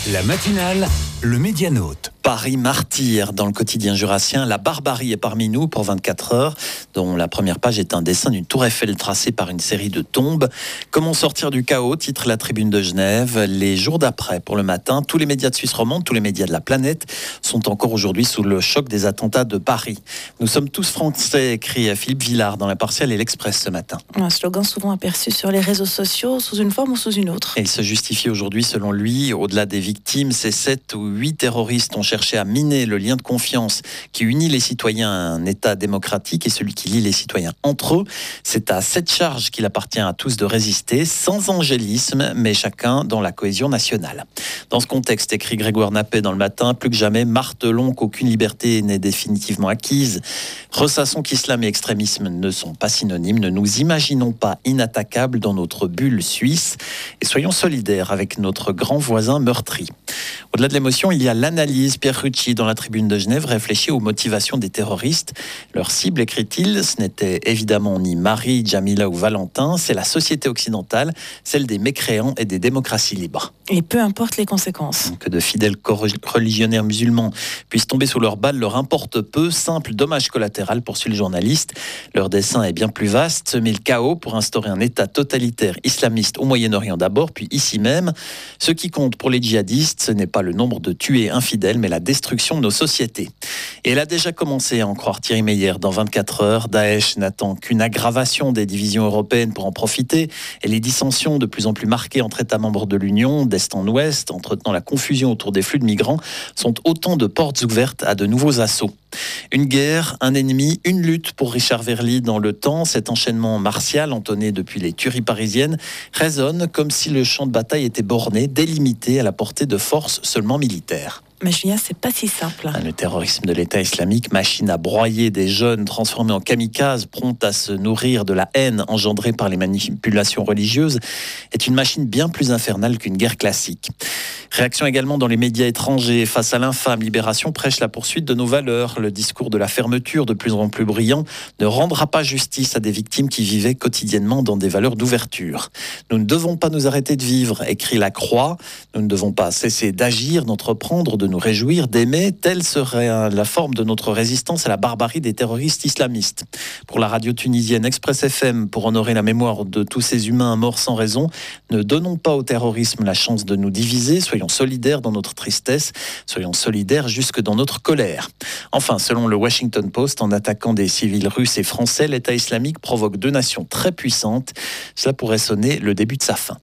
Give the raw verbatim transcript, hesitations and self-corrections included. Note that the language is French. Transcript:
La matinale, le Médianote. Paris martyr dans le quotidien jurassien. La barbarie est parmi nous pour vingt-quatre heures, dont la première page est un dessin d'une tour Eiffel tracée par une série de tombes. Comment sortir du chaos, titre la Tribune de Genève. Les jours d'après, pour le matin, tous les médias de Suisse romande, tous les médias de la planète sont encore aujourd'hui sous le choc des attentats de Paris. Nous sommes tous français, écrit Philippe Villard dans l'Impartial et l'Express ce matin. Un slogan souvent aperçu sur les réseaux sociaux, sous une forme ou sous une autre. Et il se justifie aujourd'hui, selon lui, au-delà des victimes, ces sept ou huit terroristes ont cherché à miner le lien de confiance qui unit les citoyens à un État démocratique et celui qui lie les citoyens entre eux. C'est à cette charge qu'il appartient à tous de résister, sans angélisme, mais chacun dans la cohésion nationale. Dans ce contexte, écrit Grégoire Nappé dans le Matin, plus que jamais, martelons qu'aucune liberté n'est définitivement acquise. Ressassons qu'islam et extrémisme ne sont pas synonymes. Ne nous imaginons pas inattaquables dans notre bulle suisse et soyons solidaires avec notre grand voisin meurtri. Au-delà de l'émotion, il y a l'analyse. Pierre Rucci, dans la Tribune de Genève, réfléchit aux motivations des terroristes. Leur cible, écrit-il, ce n'était évidemment ni Marie, Jamila ou Valentin, c'est la société occidentale, celle des mécréants et des démocraties libres. Et peu importe les conséquences. Que de fidèles religionnaires musulmans puissent tomber sous leurs balles leur importe peu. Simple dommage collatéral, poursuit le journaliste. Leur dessein est bien plus vaste, semer le chaos pour instaurer un État totalitaire islamiste au Moyen-Orient d'abord, puis ici même. Ce qui compte pour les djihadistes, ce n'est pas le nombre de tués infidèles, mais la destruction de nos sociétés. Et elle a déjà commencé à en croire Thierry Meyer dans vingt-quatre heures. Daesh n'attend qu'une aggravation des divisions européennes pour en profiter, et les dissensions de plus en plus marquées entre États membres de l'Union, d'Est en Ouest, entretenant la confusion autour des flux de migrants, sont autant de portes ouvertes à de nouveaux assauts. Une guerre, un ennemi, une lutte pour Richard Verly dans le temps. Cet enchaînement martial, entonné depuis les tueries parisiennes, résonne comme si le champ de bataille était borné, délimité à la portée de forces seulement militaires. Mais Julien, c'est pas si simple. Le terrorisme de l'État islamique, machine à broyer des jeunes transformés en kamikazes, promptes à se nourrir de la haine engendrée par les manipulations religieuses, est une machine bien plus infernale qu'une guerre classique. Réaction également dans les médias étrangers. Face à l'infâme, Libération prêche la poursuite de nos valeurs. Le discours de la fermeture, de plus en plus brillant, ne rendra pas justice à des victimes qui vivaient quotidiennement dans des valeurs d'ouverture. Nous ne devons pas nous arrêter de vivre, écrit La Croix. Nous ne devons pas cesser d'agir, d'entreprendre, de nous réjouir, d'aimer. Telle serait la forme de notre résistance à la barbarie des terroristes islamistes. Pour la radio tunisienne Express F M, pour honorer la mémoire de tous ces humains morts sans raison, ne donnons pas au terrorisme la chance de nous diviser. Soyons solidaires dans notre tristesse, soyons solidaires jusque dans notre colère. Enfin, selon le Washington Post, en attaquant des civils russes et français, l'État islamique provoque deux nations très puissantes. Cela pourrait sonner le début de sa fin.